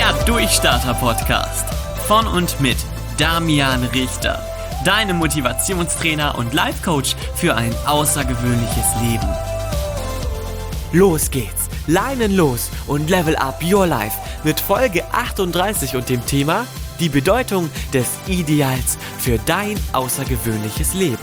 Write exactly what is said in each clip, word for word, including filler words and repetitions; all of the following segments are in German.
Der Durchstarter-Podcast von und mit Damian Richter, deinem Motivationstrainer und Life-Coach für ein außergewöhnliches Leben. Los geht's, Leinen los und level up your life mit Folge achtunddreißig und dem Thema die Bedeutung des Ideals für dein außergewöhnliches Leben.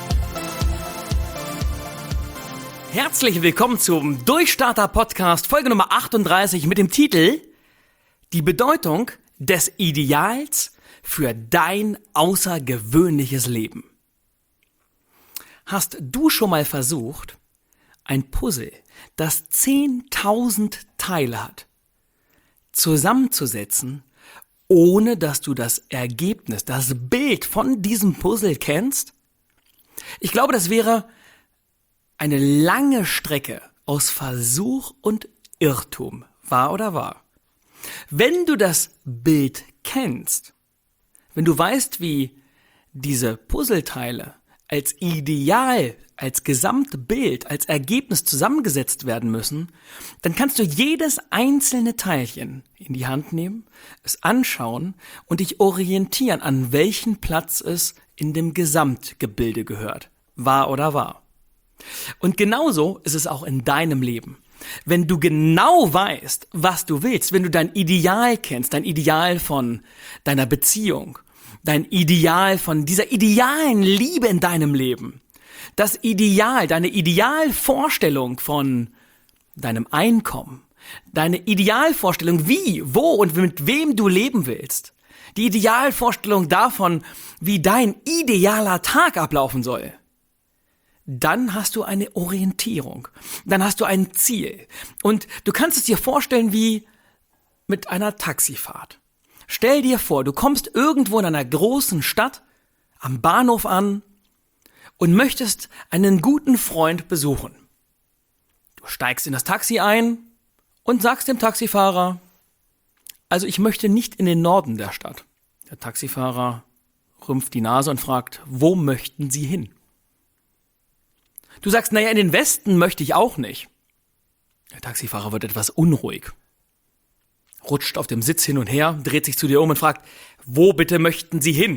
Herzlich willkommen zum Durchstarter-Podcast, Folge Nummer achtunddreißig mit dem Titel Die Bedeutung des Ideals für dein außergewöhnliches Leben. Hast du schon mal versucht, ein Puzzle, das zehntausend Teile hat, zusammenzusetzen, ohne dass du das Ergebnis, das Bild von diesem Puzzle kennst? Ich glaube, das wäre eine lange Strecke aus Versuch und Irrtum, wahr oder wahr? Wenn du das Bild kennst, wenn du weißt, wie diese Puzzleteile als Ideal, als Gesamtbild, als Ergebnis zusammengesetzt werden müssen, dann kannst du jedes einzelne Teilchen in die Hand nehmen, es anschauen und dich orientieren, an welchen Platz es in dem Gesamtgebilde gehört, wahr oder wahr? Und genauso ist es auch in deinem Leben. Wenn du genau weißt, was du willst, wenn du dein Ideal kennst, dein Ideal von deiner Beziehung, dein Ideal von dieser idealen Liebe in deinem Leben, das Ideal, deine Idealvorstellung von deinem Einkommen, deine Idealvorstellung, wie, wo und mit wem du leben willst, die Idealvorstellung davon, wie dein idealer Tag ablaufen soll, dann hast du eine Orientierung, dann hast du ein Ziel. Und du kannst es dir vorstellen wie mit einer Taxifahrt. Stell dir vor, du kommst irgendwo in einer großen Stadt am Bahnhof an und möchtest einen guten Freund besuchen. Du steigst in das Taxi ein und sagst dem Taxifahrer, also ich möchte nicht in den Norden der Stadt. Der Taxifahrer rümpft die Nase und fragt, wo möchten Sie hin? Du sagst, naja, in den Westen möchte ich auch nicht. Der Taxifahrer wird etwas unruhig, rutscht auf dem Sitz hin und her, dreht sich zu dir um und fragt, wo bitte möchten Sie hin?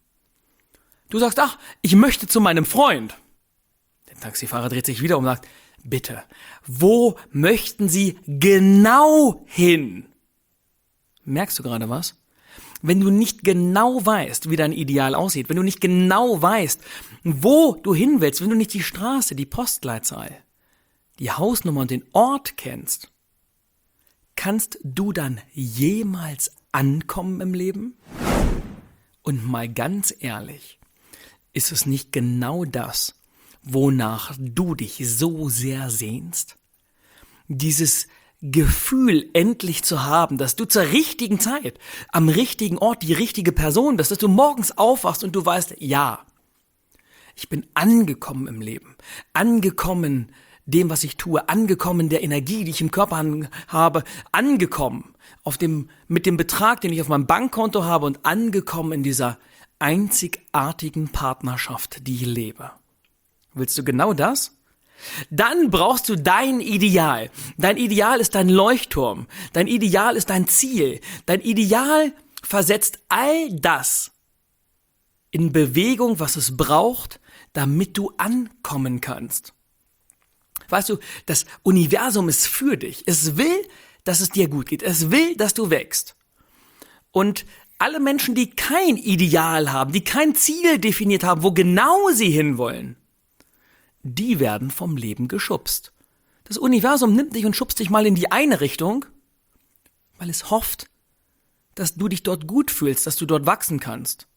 Du sagst, ach, ich möchte zu meinem Freund. Der Taxifahrer dreht sich wieder um und sagt, bitte, wo möchten Sie genau hin? Merkst du gerade was? Wenn du nicht genau weißt, wie dein Ideal aussieht, wenn du nicht genau weißt, wo du hin willst, wenn du nicht die Straße, die Postleitzahl, die Hausnummer und den Ort kennst, kannst du dann jemals ankommen im Leben? Und mal ganz ehrlich, ist es nicht genau das, wonach du dich so sehr sehnst? Dieses Gefühl endlich zu haben, dass du zur richtigen Zeit, am richtigen Ort die richtige Person bist, dass du morgens aufwachst und du weißt, ja, ich bin angekommen im Leben, angekommen dem, was ich tue, angekommen der Energie, die ich im Körper habe, angekommen auf dem, mit dem Betrag, den ich auf meinem Bankkonto habe und angekommen in dieser einzigartigen Partnerschaft, die ich lebe. Willst du genau das? Dann brauchst du dein Ideal. Dein Ideal ist dein Leuchtturm. Dein Ideal ist dein Ziel. Dein Ideal versetzt all das in Bewegung, was es braucht, damit du ankommen kannst. Weißt du, das Universum ist für dich. Es will, dass es dir gut geht. Es will, dass du wächst. Und alle Menschen, die kein Ideal haben, die kein Ziel definiert haben, wo genau sie hinwollen, die werden vom Leben geschubst. Das Universum nimmt dich und schubst dich mal in die eine Richtung, weil es hofft, dass du dich dort gut fühlst, dass du dort wachsen kannst.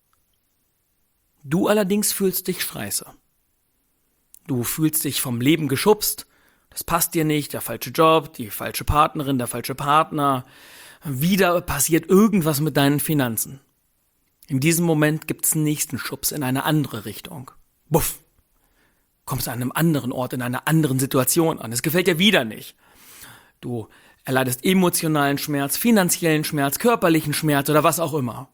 Du allerdings fühlst dich scheiße. Du fühlst dich vom Leben geschubst, das passt dir nicht, der falsche Job, die falsche Partnerin, der falsche Partner. Wieder passiert irgendwas mit deinen Finanzen. In diesem Moment gibt's einen nächsten Schubs in eine andere Richtung. Buff! Kommst an einem anderen Ort, in einer anderen Situation an. Es gefällt dir wieder nicht. Du erleidest emotionalen Schmerz, finanziellen Schmerz, körperlichen Schmerz oder was auch immer.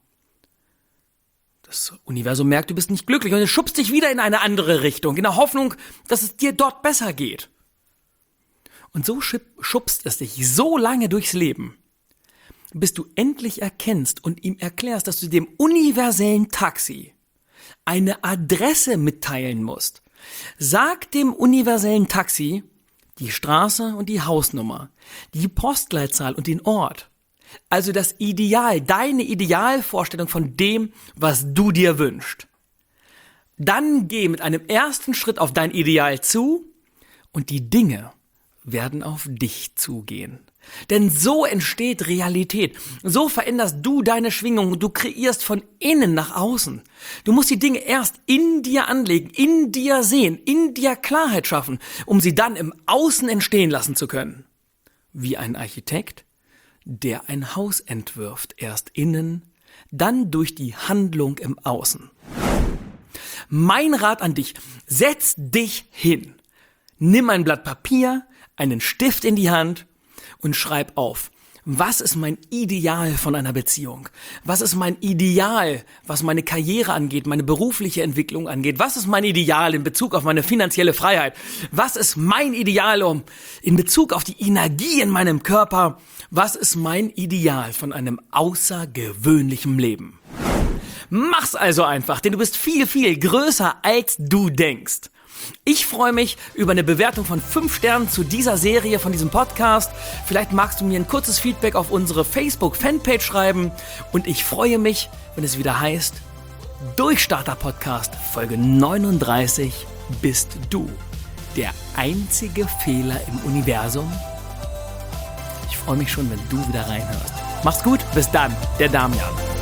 Das Universum merkt, du bist nicht glücklich und es schubst dich wieder in eine andere Richtung, in der Hoffnung, dass es dir dort besser geht. Und so schubst es dich so lange durchs Leben, bis du endlich erkennst und ihm erklärst, dass du dem universellen Taxi eine Adresse mitteilen musst. Sag dem universellen Taxi die Straße und die Hausnummer, die Postleitzahl und den Ort. Also das Ideal, deine Idealvorstellung von dem, was du dir wünschst. Dann geh mit einem ersten Schritt auf dein Ideal zu und die Dinge werden auf dich zugehen. Denn so entsteht Realität. So veränderst du deine Schwingung und du kreierst von innen nach außen. Du musst die Dinge erst in dir anlegen, in dir sehen, in dir Klarheit schaffen, um sie dann im Außen entstehen lassen zu können. Wie ein Architekt, der ein Haus entwirft, erst innen, dann durch die Handlung im Außen. Mein Rat an dich, setz dich hin. Nimm ein Blatt Papier, einen Stift in die Hand und schreib auf, was ist mein Ideal von einer Beziehung? Was ist mein Ideal, was meine Karriere angeht, meine berufliche Entwicklung angeht? Was ist mein Ideal in Bezug auf meine finanzielle Freiheit? Was ist mein Ideal um in Bezug auf die Energie in meinem Körper? Was ist mein Ideal von einem außergewöhnlichen Leben? Mach's also einfach, denn du bist viel, viel größer, als du denkst. Ich freue mich über eine Bewertung von fünf Sternen zu dieser Serie, von diesem Podcast. Vielleicht magst du mir ein kurzes Feedback auf unsere Facebook-Fanpage schreiben. Und ich freue mich, wenn es wieder heißt, Durchstarter-Podcast, Folge neununddreißig, bist du der einzige Fehler im Universum? Ich freue mich schon, wenn du wieder reinhörst. Mach's gut, bis dann, der Damian.